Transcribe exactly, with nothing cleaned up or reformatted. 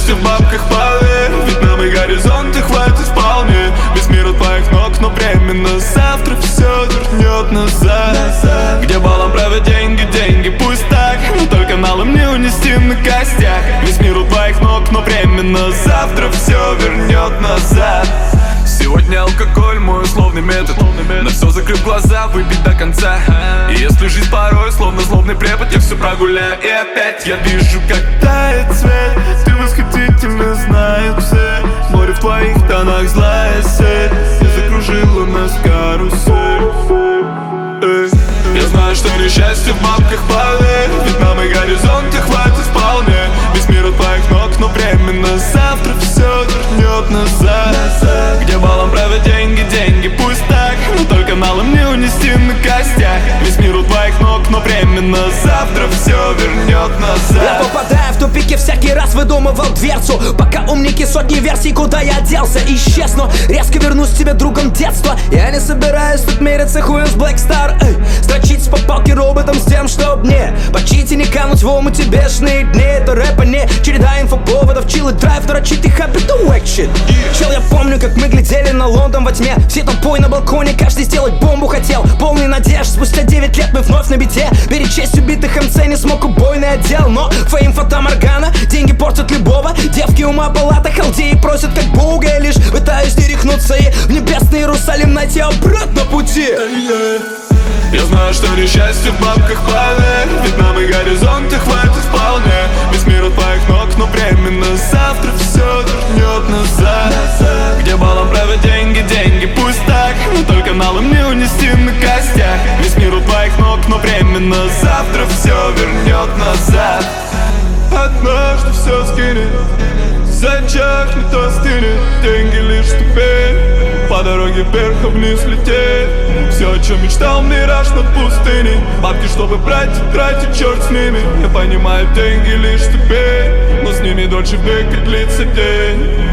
счастье в бабках, поверь. Ведь нам и горизонты хватит вполне. Весь мир от твоих ног, но временно. Завтра все вернет назад. Где балом правят деньги, деньги, пусть так, но только налом не унести на костях. Весь мир у твоих ног, но временно. Завтра все вернет назад. Сегодня алкоголь, мой условный метод. На все закрыв глаза, выпить до конца. И если жизнь порой, словно злобный препод, я все прогуляю. И опять я вижу, как тает свет. Ты восхитительно, знаю все. Море в твоих тонах, злая сеть. Ты закружила нас карусель. Эй. Я знаю, что несчастье в бабках, поверь. Ведь нам и горизонты хватит вполне. Весь мир от твоих ног, но временно. Завтра все вернет назад. Где балом правят деньги, деньги, пусть так, но только налом не унести на костях. Весь мир у твоих ног, но временно. Завтра все вернет назад. Я попадаю в тупики, всякий раз выдумывал дверцу. Пока умники сотни версий, куда я делся. Исчез, но резко вернусь к тебе другом детства. Я не собираюсь тут мериться хуем с Black Star. Эй, строчить по палке роботом с тем, чтоб мне почить и не кануть в омуте бешеные дни. Это рэпа не череда инфоповодов, чил и драйв, дрочить и happy to wack shit. Чел, я помню, как мы глядели на Лондон во тьме. Все толпой на балконе, каждый сделать бомбу хотел. Полный надежд, спустя девять лет мы вновь на бите. Перечесть убитых эм цэ не смог убойный отдел. Но фейм, фатаморгана, деньги портят любого. Девки ума палата, халдеи просят как Бога. Я лишь пытаюсь не рехнуться и в небесный Иерусалим найти обратно пути. Я знаю, что несчастье в бабках, поверь. Ведь нам и горизонты хватит вполне. Весь мир от твоих ног, но временно. Завтра все вернет назад. Где балом правят деньги, деньги, пусть так, но только налом не унести на костях. Весь мир у твоих ног, но временно. Завтра все вернет назад. Однажды все скинет, зачахнет, остынет. Деньги лишь ступень, по дороге вверх и вниз лететь. Все, о чем мечтал, мираж над пустыней. Бабки, чтобы брать и тратить, черт с ними. Я понимаю, деньги лишь ступень, но с ними дольше века длится день.